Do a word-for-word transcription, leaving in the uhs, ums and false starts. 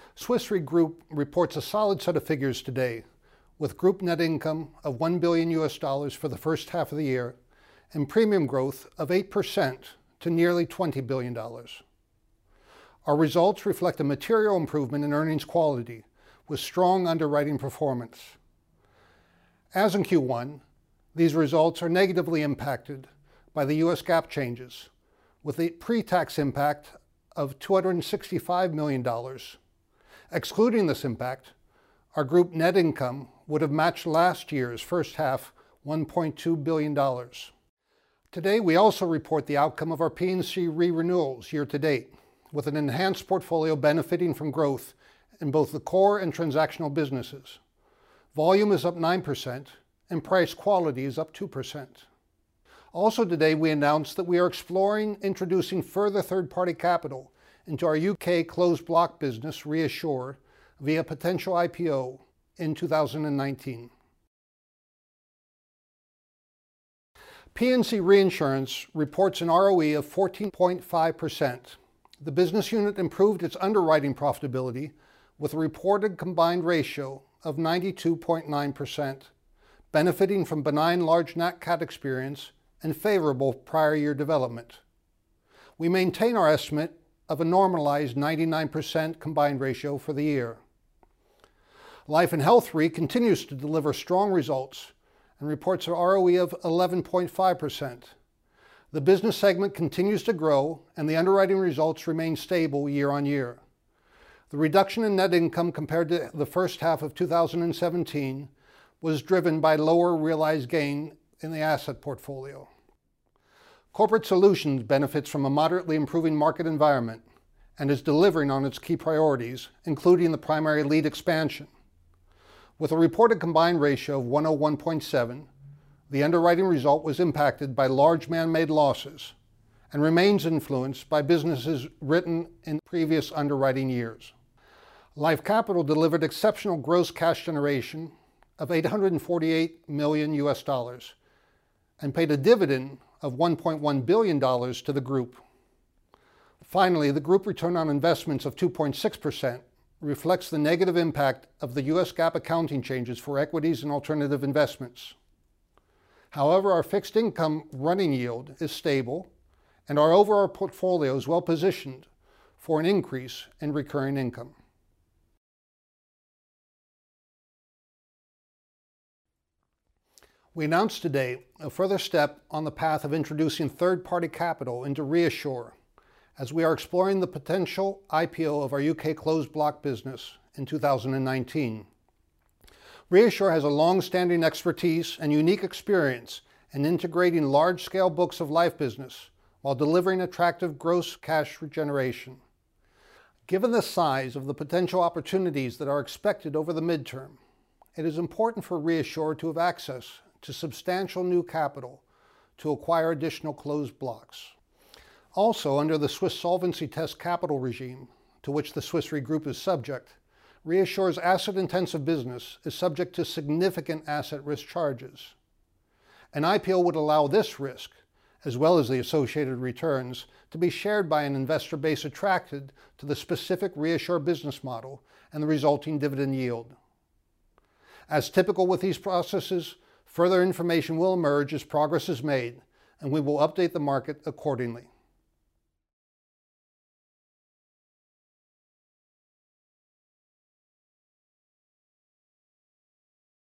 Swiss Re Group reports a solid set of figures today, with group net income of one billion U S dollars for the first half of the year and premium growth of eight percent to nearly twenty billion dollars. Our results reflect a material improvement in earnings quality with strong underwriting performance. As in Q one, these results are negatively impacted by the U S GAAP changes, with a pre-tax impact of two hundred sixty-five million dollars. Excluding this impact, our group net income would have matched last year's first half one point two billion dollars. Today, we also report the outcome of our P and C re-renewals year to date, with an enhanced portfolio benefiting from growth in both the core and transactional businesses. Volume is up nine percent, and price quality is up two percent. Also today, we announced that we are exploring introducing further third-party capital into our U K closed block business, ReAssure, via potential I P O in two thousand nineteen. P and C Reinsurance reports an R O E of fourteen point five percent. The business unit improved its underwriting profitability with a reported combined ratio of ninety-two point nine percent, benefiting from benign large nat cat experience and favorable prior year development. We maintain our estimate of a normalized ninety-nine percent combined ratio for the year. Life and Health Re continues to deliver strong results and reports an R O E of eleven point five percent. The business segment continues to grow and the underwriting results remain stable year on year. The reduction in net income compared to the first half of two thousand seventeen was driven by lower realized gain in the asset portfolio. Corporate Solutions benefits from a moderately improving market environment and is delivering on its key priorities, including the primary lead expansion. With a reported combined ratio of one oh one point seven, the underwriting result was impacted by large man-made losses and remains influenced by businesses written in previous underwriting years. Life Capital delivered exceptional gross cash generation of eight hundred forty-eight million U S dollars and paid a dividend of one point one billion dollars to the group. Finally, the group return on investments of two point six percent reflects the negative impact of the U S GAAP accounting changes for equities and alternative investments. However, our fixed income running yield is stable and our overall portfolio is well positioned for an increase in recurring income. We announced today a further step on the path of introducing third-party capital into ReAssure, as we are exploring the potential I P O of our U K closed block business in two thousand nineteen. ReAssure has a long-standing expertise and unique experience in integrating large-scale books of life business while delivering attractive gross cash generation. Given the size of the potential opportunities that are expected over the midterm, it is important for ReAssure to have access to substantial new capital to acquire additional closed blocks. Also, under the Swiss Solvency Test capital regime, to which the Swiss Re Group is subject, ReAssure's asset-intensive business is subject to significant asset risk charges. An I P O would allow this risk, as well as the associated returns, to be shared by an investor base attracted to the specific ReAssure business model and the resulting dividend yield. As typical with these processes, further information will emerge as progress is made, and we will update the market accordingly.